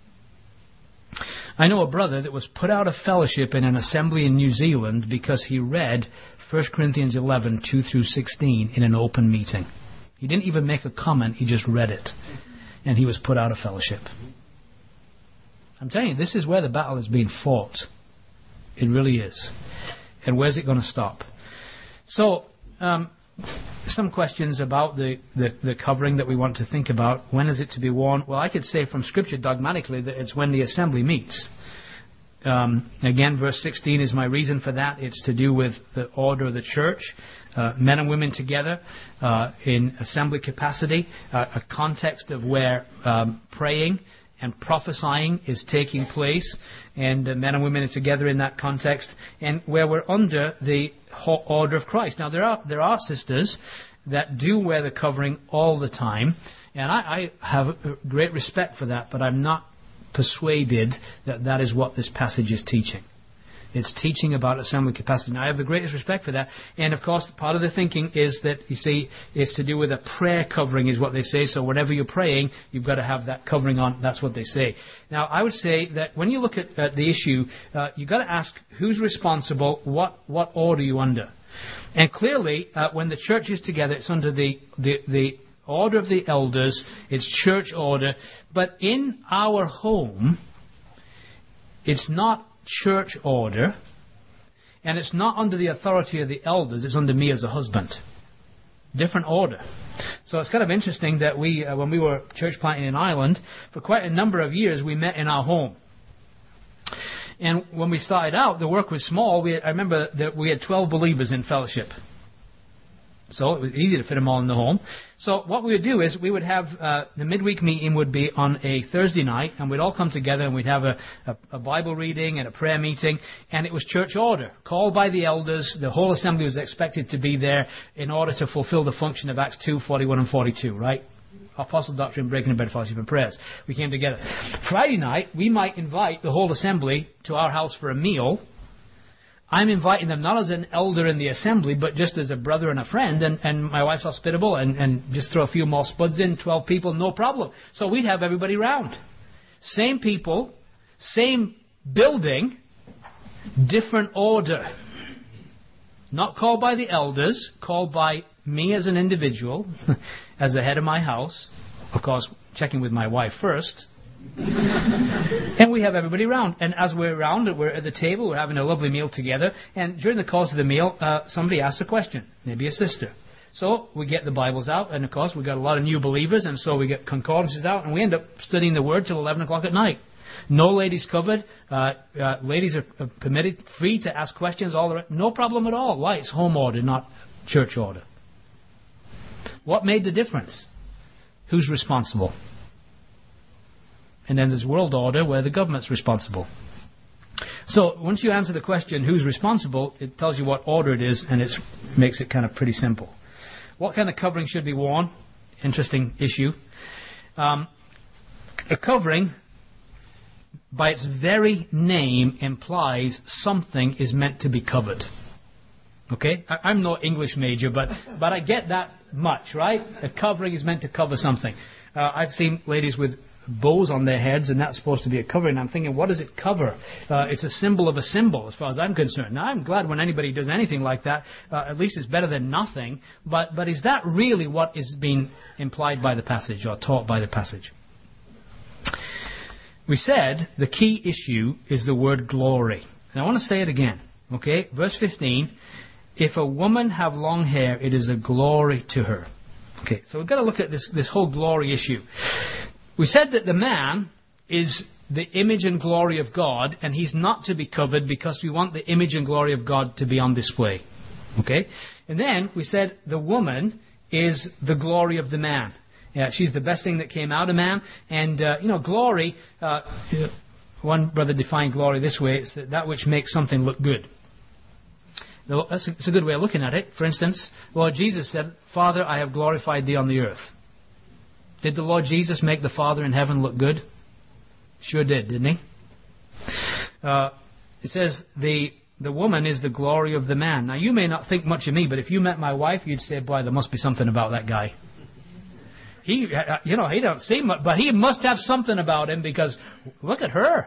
I know a brother that was put out of fellowship in an assembly in New Zealand because he read First Corinthians eleven, two through sixteen in an open meeting. He didn't even make a comment. He just read it. And he was put out of fellowship. I'm telling you, this is where the battle is being fought. It really is. And where's it going to stop? So, um, some questions about the, the, the covering that we want to think about. When is it to be worn? Well, I could say from Scripture dogmatically that it's when the assembly meets. Um, again, verse sixteen is my reason for that. It's to do with the order of the church. Uh, men and women together uh, in assembly capacity. Uh, a context of where um, praying and prophesying is taking place, and uh, men and women are together in that context, and where we're under the order of Christ. Now, there are there are sisters that do wear the covering all the time, and I, I have great respect for that, but I'm not persuaded that that is what this passage is teaching. It's teaching about assembly capacity. Now, I have the greatest respect for that. And, of course, part of the thinking is that, you see, it's to do with a prayer covering is what they say. So whenever you're praying, you've got to have that covering on. That's what they say. Now, I would say that when you look at uh, the issue, uh, you've got to ask who's responsible, what, what order you're under. And clearly, uh, when the church is together, it's under the, the, the order of the elders. It's church order. But in our home, it's not church order, and it's not under the authority of the elders, it's under me as a husband. Different order. So it's kind of interesting that we, uh, when we were church planting in Ireland, for quite a number of years we met in our home. And when we started out, the work was small. We had, I remember that we had twelve believers in fellowship. So it was easy to fit them all in the home. So what we would do is we would have, uh, the midweek meeting would be on a Thursday night, and we'd all come together and we'd have a, a, a Bible reading and a prayer meeting, and it was church order, called by the elders. The whole assembly was expected to be there in order to fulfill the function of Acts two, forty-one and forty-two, right? Apostle doctrine, breaking of bread, fellowship, and prayers. We came together. Friday night, we might invite the whole assembly to our house for a meal. I'm inviting them not as an elder in the assembly, but just as a brother and a friend, and, and my wife's hospitable, and, and just throw a few more spuds in, twelve people, no problem. So we'd have everybody round. Same people, same building, different order. Not called by the elders, called by me as an individual, as the head of my house. Of course, checking with my wife first. And we have everybody around. And as we're around, we're at the table, we're having a lovely meal together. And during the course of the meal, uh, somebody asks a question, maybe a sister. So we get the Bibles out, and of course we've got a lot of new believers, and so we get concordances out, and we end up studying the Word till eleven o'clock at night. No ladies covered. Uh, uh, ladies are permitted, free to ask questions. All the rest. No problem at all. Why? It's home order, not church order. What made the difference? Who's responsible? And then there's world order where the government's responsible. So once you answer the question, who's responsible, it tells you what order it is, and it makes it kind of pretty simple. What kind of covering should be worn? Interesting issue. Um, a covering, by its very name, implies something is meant to be covered. Okay? I, I'm no English major, but, but I get that much, right? A covering is meant to cover something. Uh, I've seen ladies with bows on their heads, and that's supposed to be a covering. I'm thinking, what does it cover? Uh, it's a symbol of a symbol, as far as I'm concerned. Now, I'm glad when anybody does anything like that. Uh, at least it's better than nothing. But but is that really what is being implied by the passage, or taught by the passage? We said the key issue is the word glory. And I want to say it again. Okay, verse fifteen. If a woman have long hair, it is a glory to her. Okay, so we've got to look at this, this whole glory issue. We said that the man is the image and glory of God, and he's not to be covered because we want the image and glory of God to be on display. Okay? And then we said the woman is the glory of the man. Yeah, she's the best thing that came out of man. And, uh, you know, glory, uh, one brother defined glory this way, it's that, that which makes something look good. That's a, that's a good way of looking at it. For instance, Lord Jesus said, Father, I have glorified thee on the earth. Did the Lord Jesus make the Father in heaven look good? Sure did, didn't he? Uh, it says the the woman is the glory of the man. Now, you may not think much of me, but if you met my wife, you'd say, boy, there must be something about that guy. He, you know, he don't seem much, but he must have something about him, because look at her.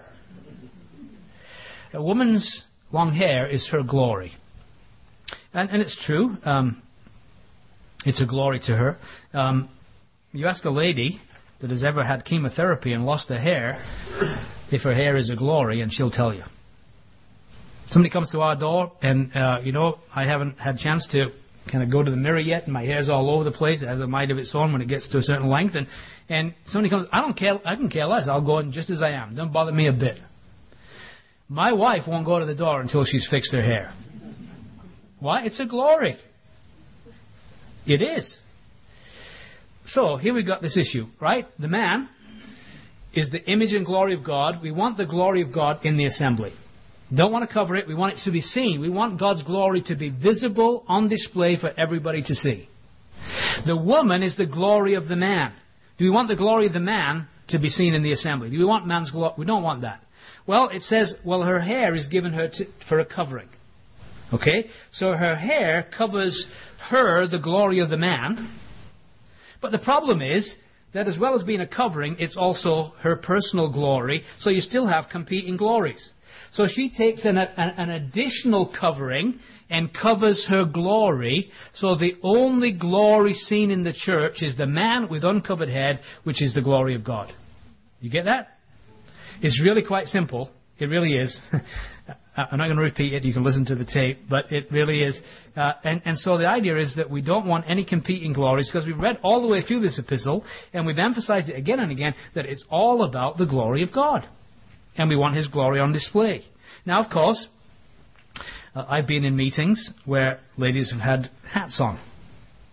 A woman's long hair is her glory. And, and it's true. Um, it's a glory to her. Um, You ask a lady that has ever had chemotherapy and lost her hair if her hair is a glory, and she'll tell you. Somebody comes to our door, and, uh, you know, I haven't had a chance to kind of go to the mirror yet, and my hair's all over the place. It has a mind of its own when it gets to a certain length. And, and somebody comes, I don't care, I can care less. I'll go in just as I am. Don't bother me a bit. My wife won't go to the door until she's fixed her hair. Why? It's a glory. It is. So, here we've got this issue, right? The man is the image and glory of God. We want the glory of God in the assembly. Don't want to cover it. We want it to be seen. We want God's glory to be visible, on display for everybody to see. The woman is the glory of the man. Do we want the glory of the man to be seen in the assembly? Do we want man's glory? We don't want that. Well, it says, well, her hair is given her to, for a covering. Okay? So her hair covers her, the glory of the man. But the problem is that as well as being a covering, it's also her personal glory. So you still have competing glories. So she takes an, an, an additional covering and covers her glory. So the only glory seen in the church is the man with uncovered head, which is the glory of God. You get that? It's really quite simple. It really is. I'm not going to repeat it. You can listen to the tape. But it really is. Uh, and, and so the idea is that we don't want any competing glories, because we've read all the way through this epistle, and we've emphasized it again and again, that it's all about the glory of God. And we want His glory on display. Now, of course, uh, I've been in meetings where ladies have had hats on.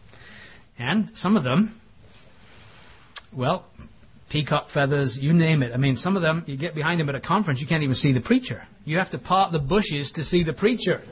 And some of them, well, peacock feathers, you name it. I mean, some of them, you get behind them at a conference, you can't even see the preacher. You have to part the bushes to see the preacher.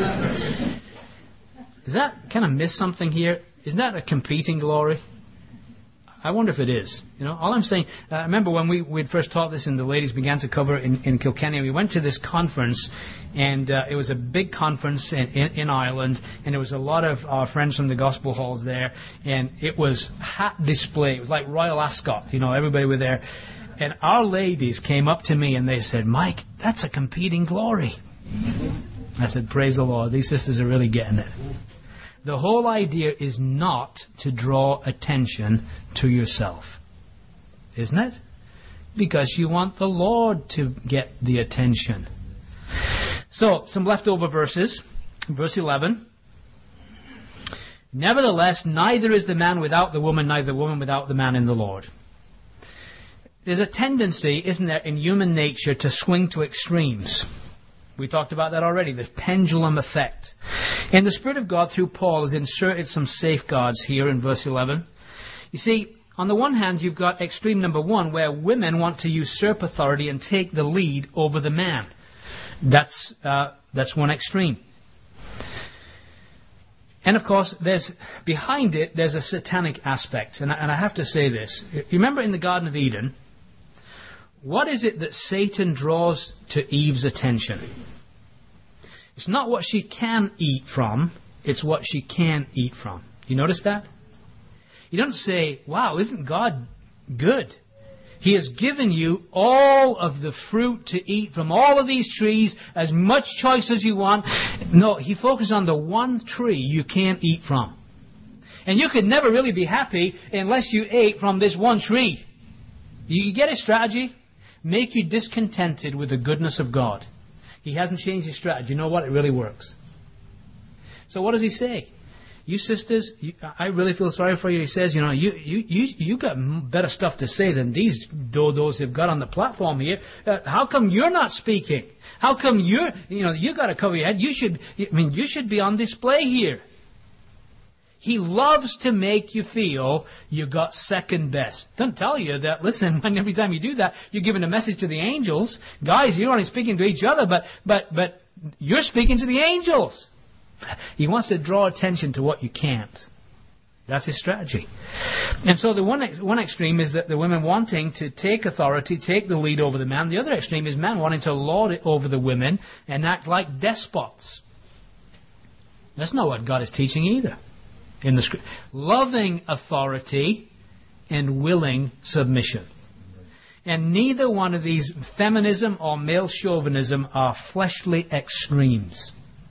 Does that kind of miss something here? Isn't that a competing glory? I wonder if it is. You know, all I'm saying, uh, I remember when we we'd first taught this and the ladies began to cover in, in Kilkenny, we went to this conference, and uh, it was a big conference in, in, in Ireland, and there was a lot of our friends from the gospel halls there, and it was hat display. It was like Royal Ascot, you know, everybody were there. And our ladies came up to me and they said, Mike, that's a competing glory. I said, praise the Lord, these sisters are really getting it. The whole idea is not to draw attention to yourself. Isn't it? Because you want the Lord to get the attention. So, some leftover verses. Verse eleven. Nevertheless, neither is the man without the woman, neither the woman without the man in the Lord. There's a tendency, isn't there, in human nature to swing to extremes. We talked about that already, the pendulum effect. And the Spirit of God, through Paul, has inserted some safeguards here in verse eleven. You see, on the one hand, you've got extreme number one, where women want to usurp authority and take the lead over the man. That's uh, that's one extreme. And of course, there's behind it, there's a satanic aspect. And I, and I have to say this. You remember in the Garden of Eden, what is it that Satan draws to Eve's attention? It's not what she can eat from, it's what she can eat from. You notice that? You don't say, wow, isn't God good? He has given you all of the fruit to eat from all of these trees, as much choice as you want. No, he focuses on the one tree you can't eat from. And you could never really be happy unless you ate from this one tree. You get his strategy? Make you discontented with the goodness of God. He hasn't changed his strategy. You know what? It really works. So what does he say? You sisters, you, I really feel sorry for you. He says, you know, you you you you got better stuff to say than these dodos have got on the platform here. Uh, how come you're not speaking? How come you're, you know, you got to cover your head? You should, I mean, you should be on display here. He loves to make you feel you got second best. Doesn't tell you that, listen, when every time you do that, you're giving a message to the angels. Guys, you're only speaking to each other, but but but you're speaking to the angels. He wants to draw attention to what you can't. That's his strategy. And so the one one extreme is that the women wanting to take authority, take the lead over the man. The other extreme is men wanting to lord it over the women and act like despots. That's not what God is teaching either. In the script, loving authority and willing submission. And neither one of these, feminism or male chauvinism, are fleshly extremes.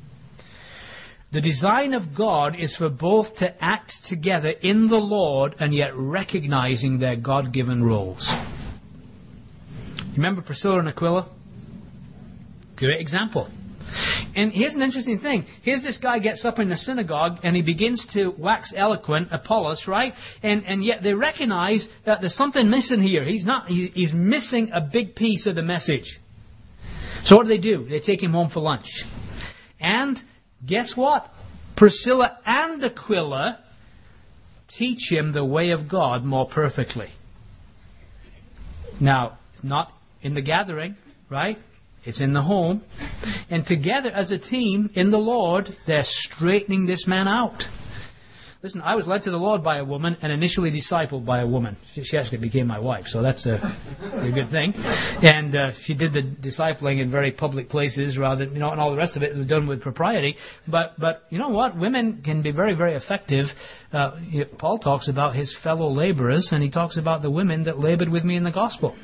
The design of God is for both to act together in the Lord and yet recognizing their God-given roles. Remember Priscilla and Aquila? Great example. And here's an interesting thing. Here's this guy gets up in the synagogue and he begins to wax eloquent, Apollos, right? And and yet they recognize that there's something missing here. He's not. He, he's missing a big piece of the message. So what do they do? They take him home for lunch. And guess what? Priscilla and Aquila teach him the way of God more perfectly. Now, it's not in the gathering, right? It's in the home. And together as a team in the Lord, they're straightening this man out. Listen, I was led to the Lord by a woman and initially discipled by a woman. She actually became my wife, so that's a, a good thing. And uh, she did the discipling in very public places rather than, you know, and all the rest of it was done with propriety. But, but you know what? Women can be very, very effective. Uh, Paul talks about his fellow laborers, and he talks about the women that labored with me in the gospel.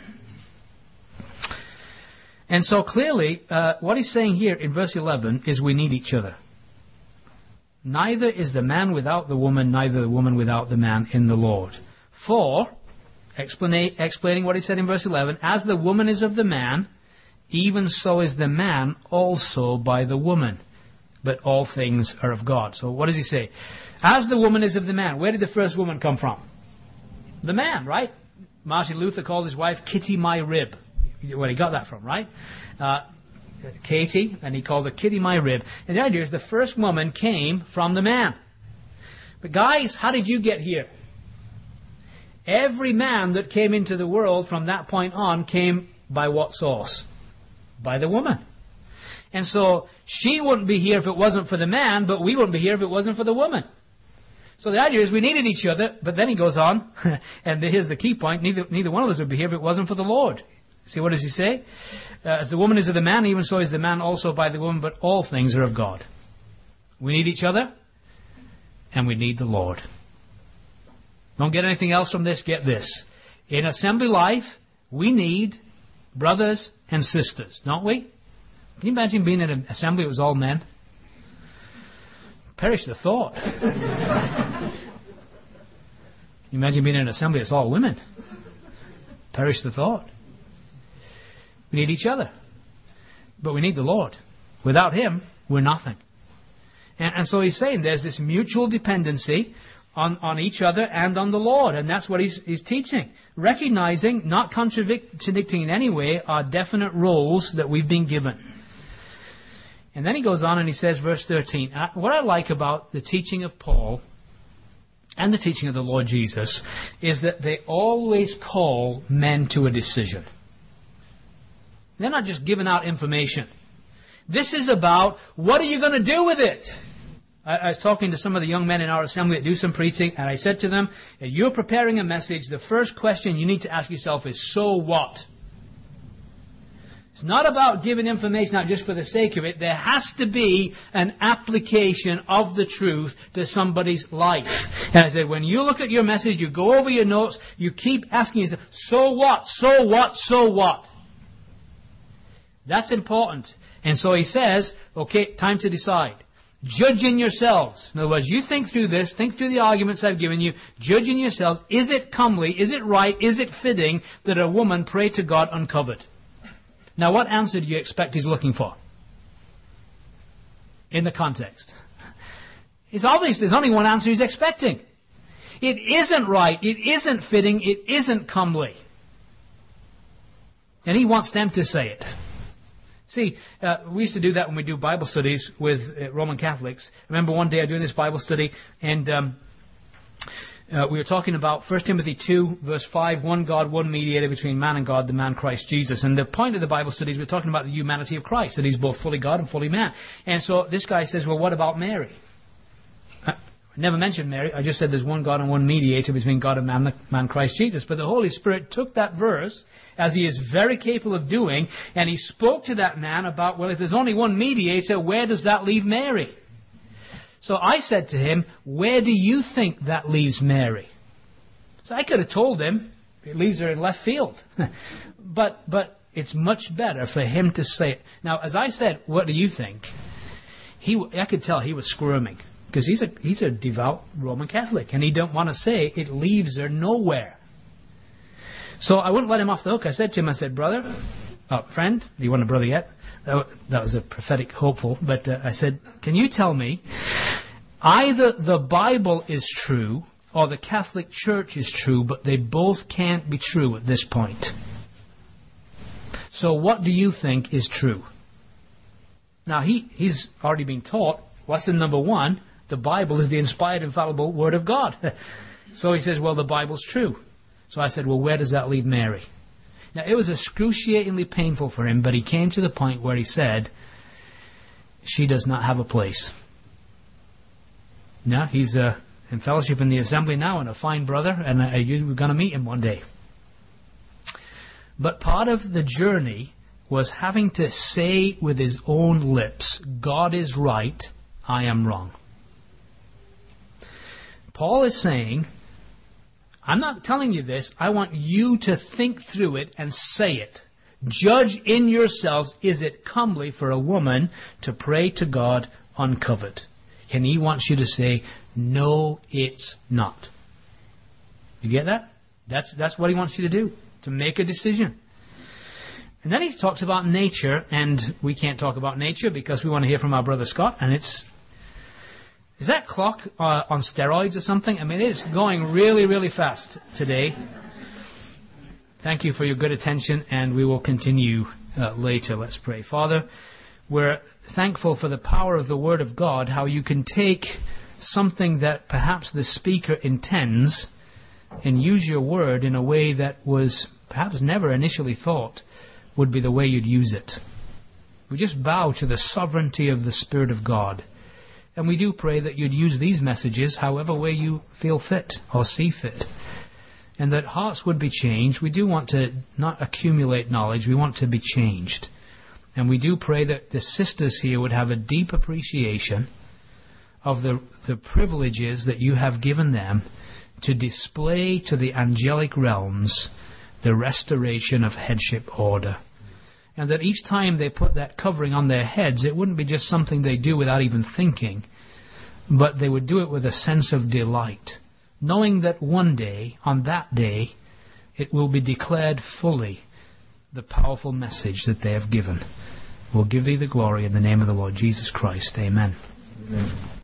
And so clearly, uh, what he's saying here in verse eleven is we need each other. Neither is the man without the woman, neither the woman without the man in the Lord. For, explain, explaining what he said in verse eleven, as the woman is of the man, even so is the man also by the woman. But all things are of God. So what does he say? As the woman is of the man. Where did the first woman come from? The man, right? Martin Luther called his wife Kitty my rib. Where he got that from, right? Uh, Katie, and he called her Kitty my rib. And the idea is the first woman came from the man. But guys, how did you get here? Every man that came into the world from that point on came by what source? By the woman. And so she wouldn't be here if it wasn't for the man, but we wouldn't be here if it wasn't for the woman. So the idea is we needed each other, but then he goes on, and here's the key point, neither, neither one of us would be here if it wasn't for the Lord. See, what does he say? Uh, as the woman is of the man, even so is the man also by the woman, but all things are of God. We need each other, and we need the Lord. Don't get anything else from this, get this. In assembly life, we need brothers and sisters, don't we? Can you imagine being in an assembly that was all men? Perish the thought. Can you imagine being in an assembly that's all women? Perish the thought. We need each other. But we need the Lord. Without Him, we're nothing. And, and so he's saying there's this mutual dependency on, on each other and on the Lord. And that's what he's, he's teaching. Recognizing, not contradicting in any way, our definite roles that we've been given. And then he goes on and he says, verse thirteen, what I like about the teaching of Paul and the teaching of the Lord Jesus is that they always call men to a decision. They're not just giving out information. This is about, what are you going to do with it? I, I was talking to some of the young men in our assembly that do some preaching, and I said to them, if you're preparing a message, the first question you need to ask yourself is, so what? It's not about giving information out just for the sake of it. There has to be an application of the truth to somebody's life. And I said, when you look at your message, you go over your notes, you keep asking yourself, so what, so what, so what? That's important. And so he says, okay, time to decide. Judge in yourselves. In other words, you think through this, think through the arguments I've given you, judge in yourselves, is it comely, is it right, is it fitting that a woman pray to God uncovered? Now, what answer do you expect he's looking for? In the context. It's obvious there's only one answer he's expecting. It isn't right, it isn't fitting, it isn't comely. And he wants them to say it. See, uh, we used to do that when we do Bible studies with uh, Roman Catholics. I remember one day I was doing this Bible study, and um, uh, we were talking about First Timothy two, verse five, one God, one mediator between man and God, the man Christ Jesus. And the point of the Bible study is we're talking about the humanity of Christ, that He's both fully God and fully man. And so this guy says, well, what about Mary? I never mentioned Mary. I just said there's one God and one mediator between God and man, the man Christ Jesus. But the Holy Spirit took that verse, as He is very capable of doing, and He spoke to that man about, well, if there's only one mediator, where does that leave Mary? So I said to him, where do you think that leaves Mary? So I could have told him, it leaves her in left field. but but it's much better for him to say it. Now, as I said, what do you think? He, I could tell he was squirming, because he's a, he's a devout Roman Catholic, and he don't want to say it leaves her nowhere. So I wouldn't let him off the hook. I said to him, I said, brother, oh, friend, you weren't a brother yet. That was a prophetic hopeful. But uh, I said, can you tell me, either the Bible is true or the Catholic Church is true, but they both can't be true at this point. So what do you think is true? Now, he, he's already been taught, lesson number one, the Bible is the inspired, infallible Word of God. So he says, well, the Bible's true. So I said, well, where does that leave Mary? Now, it was excruciatingly painful for him, but he came to the point where he said, she does not have a place. Now, he's uh, in fellowship in the assembly now, and a fine brother, and uh, you're going to meet him one day. But part of the journey was having to say with his own lips, God is right, I am wrong. Paul is saying, I'm not telling you this. I want you to think through it and say it. Judge in yourselves, is it comely for a woman to pray to God uncovered? And he wants you to say, no, it's not. You get that? That's, that's what he wants you to do, to make a decision. And then he talks about nature, and we can't talk about nature because we want to hear from our brother Scott, and it's... Is that clock uh, on steroids or something? I mean, it's going really, really fast today. Thank you for your good attention, and we will continue uh, later. Let's pray. Father, we're thankful for the power of the Word of God, how you can take something that perhaps the speaker intends, and use your word in a way that was perhaps never initially thought would be the way you'd use it. We just bow to the sovereignty of the Spirit of God. And we do pray that you'd use these messages however way you feel fit or see fit. And that hearts would be changed. We do want to not accumulate knowledge, we want to be changed. And we do pray that the sisters here would have a deep appreciation of the, the privileges that you have given them to display to the angelic realms the restoration of headship order. And that each time they put that covering on their heads, it wouldn't be just something they do without even thinking, but they would do it with a sense of delight, knowing that one day, on that day, it will be declared fully the powerful message that they have given. We'll give thee the glory in the name of the Lord Jesus Christ. Amen. Amen.